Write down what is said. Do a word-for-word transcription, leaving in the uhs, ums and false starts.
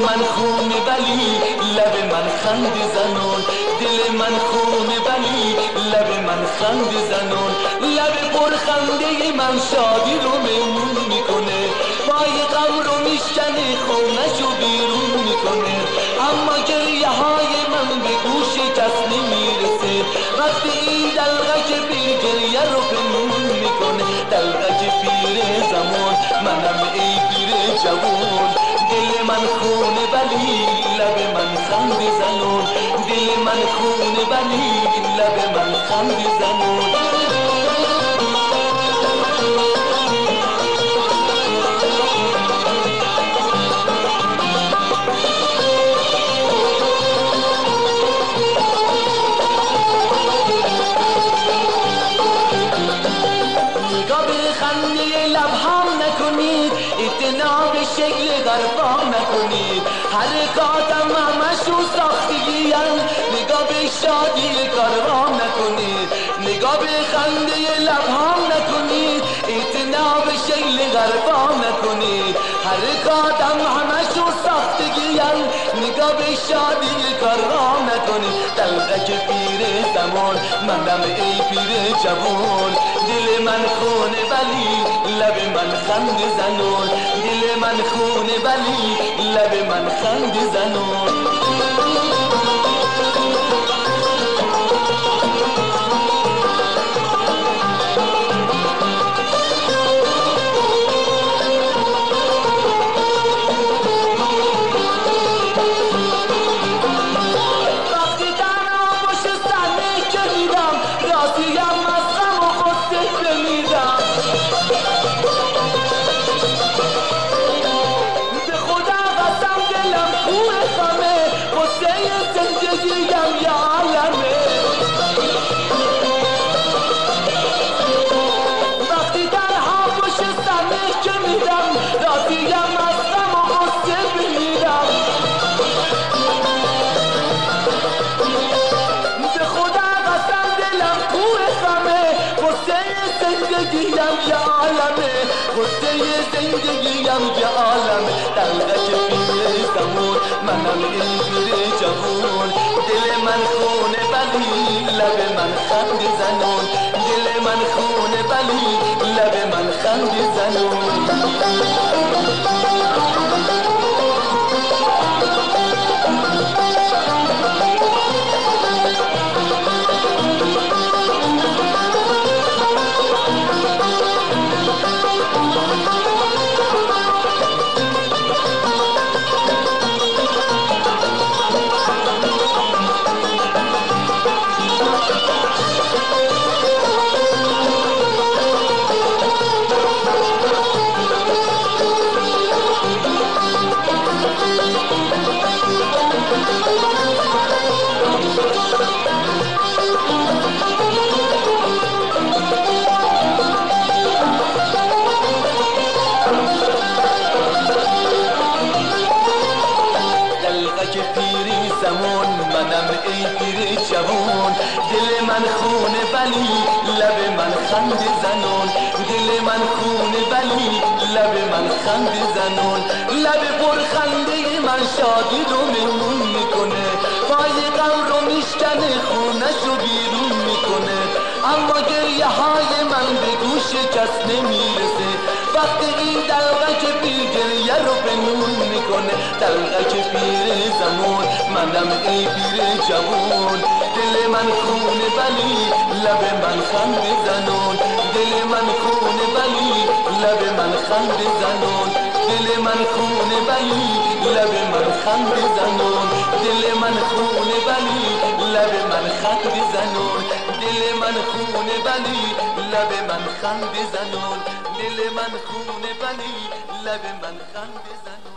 من خون ولی لب من خند زنون، دل من خون ولی لب من خند زنون. لب پر خنده من شادی رو مهمون میکنه، پای غم رو میشکنه خونشو بیرون میکنه. اما گریه های من به گوش کس نمیرسه، وقتی این دلغک پیر گریه رو پنهون میکنه. دلغک پیر زمان منم ای پیر جوان، دل من خونه ولی لب من خند زنون، دل من خونه ولی لب من خند زنون. خنده لب هم نکنید، اعتنا به شکل غربا نکنید. حرکاتم همشو ساختگی هم، نگاه به شادی کارها نکنید. نگاه به خنده لب هم نکنید، اعتنا به شکل غربا نکنید. حرکاتم همشو ساختگی هم، نگاه به شادی کارها نکنید. دلغک پیر زمان منم ای پیر جوان، دل من خونه ولی لب من خند زنون، دل من خونه ولی لب من خند زنون. زندگیم یه عالمه، غصه زندگیم یه عالمه. دلغک پیر زمان منم ای پیر جوان، دل من خونه ولی لب من خند زنون، دل من خونه ولی لب من خند زنون. منم ای پیر جوان، دل من خونه ولی لب من خند زنون، دل من خونه ولی لب من خند زنون. لب پر خنده من شادی رو مهمون میکنه، پای غم رو میشکنه خونشو بیرون میکنه. اما گریه های من به گوش کس نمیرسه، وقتی این دلغک پیر گریه رو پنهون میکنه. دلغک پیر زمان منم ای پیر جوان، دل من خونه ولی لب من خند زنون، دل من خونه ولی لب من خند زنون، دل من خونه ولی لب من خند زنون، دل من خونه ولی لب من خند زنون، دل من خونه ولی لب من خند زنون، دل من خونه ولی لب من خند زنون.